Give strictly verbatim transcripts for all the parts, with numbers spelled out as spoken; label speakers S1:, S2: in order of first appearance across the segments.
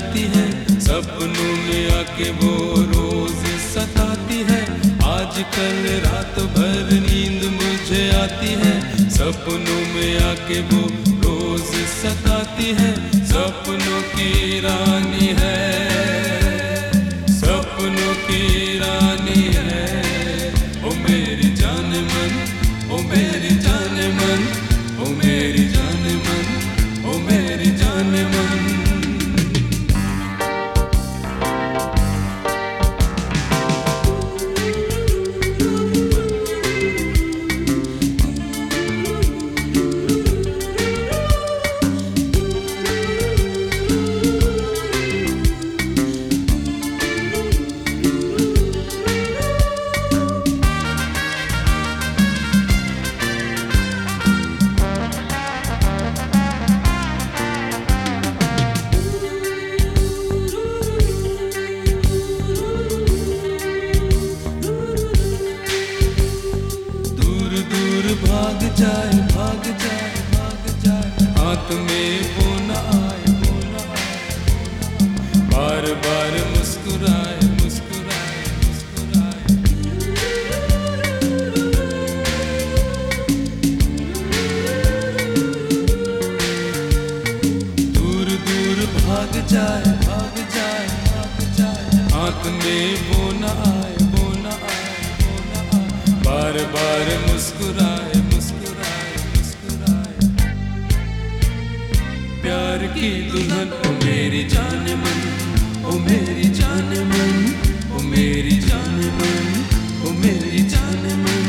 S1: आती है, सपनों में आके वो रोज सताती है। आजकल रात भर नींद मुझे आती है, सपनों में आके वो रोज सताती है। सपनों की रानी है, सपनों की रानी है। ओ मेरी जान मन, ओ मेरी जान मन, ओ मेरी जान मन, ओ मेरी जान मन। भाग जाए, भाग जाए, भाग जाए, हाथ में वो न आए, वो न आए। बार बार मुस्कुराए, मुस्कुराए, मुस्कुराए। दूर दूर भाग जाए, भाग जाए, भाग जाए, हाथ में वो न आए, वो न आए, वो न आए। बार बार मुस्कुराए, प्यार की दुल्हन ओ मेरी जान मन, ओ मेरी जान मन, ओ मेरी जान मन, ओ मेरी जान मन।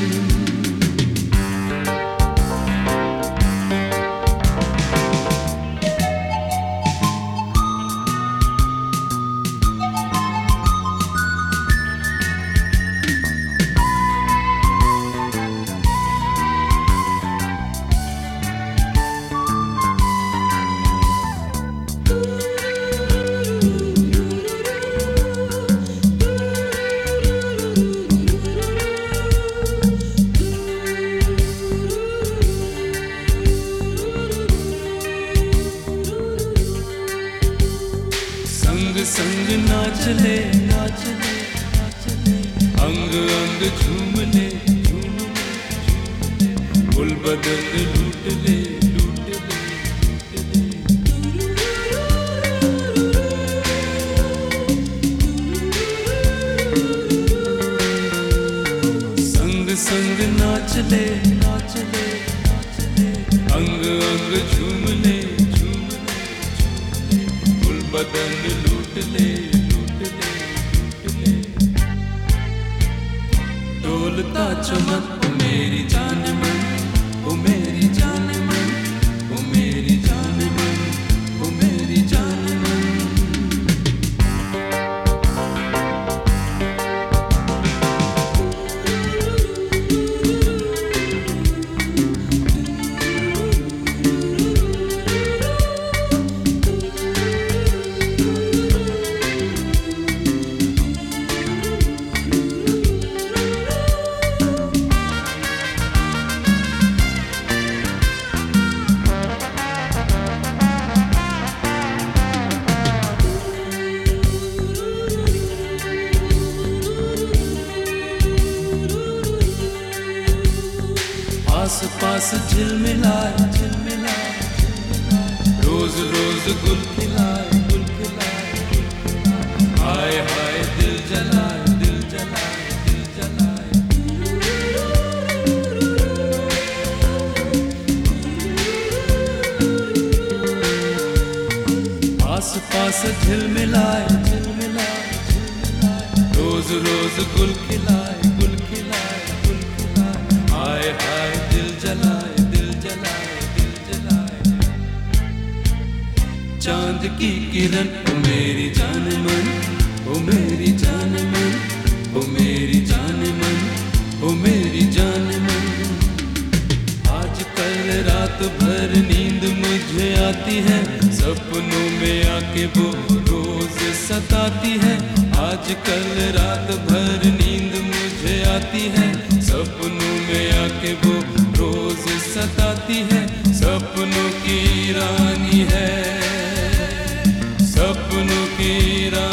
S1: संग नाच ले, नाच ले, नाच ले, अंग अंग झूम ले, झूम ले, झूम ले, कुल बदन लूट ले, लूट ले, लूट ले। संग संग नाच ले, नाच ले, नाच ले, अंग अंग झूम ले, झूम ले, झूम ले, कुल बदन लूट ले, लूट ले, लूट ले। डोलता चमन ओ मेरी जान मन, ओ मेरी जान मन, ओ मेरी जान मन, ओ मेरी जान मन। आस पास झिलमिलाए, झिलमिलाए, झिलमिलाए, रोज रोज गुल खिलाए, गुल खिलाए, गुल खिलाए। हाय हाय दिल जलाए, दिल जलाए, दिल जलाए। आस पास झिलमिलाए, झिलमिलाए, झिलमिलाए, रोज रोज गुल खिलाए, गुल खिलाए, गुल खिलाए। हाय हाय दिल जलाए, दिल जलाए, दिल जलाए। चांद की किरण ओ मेरी जान मन, ओ मेरी जान मन, ओ मेरी जान मन, ओ मेरी जान मन। आजकल रात भर नींद मुझे आती है, सपनों में आके वो रोज सताती है। आजकल रात भर नींद मुझे आती है, सपनों में आके वो रोज सताती है। सपनों की रानी है, सपनों मेरा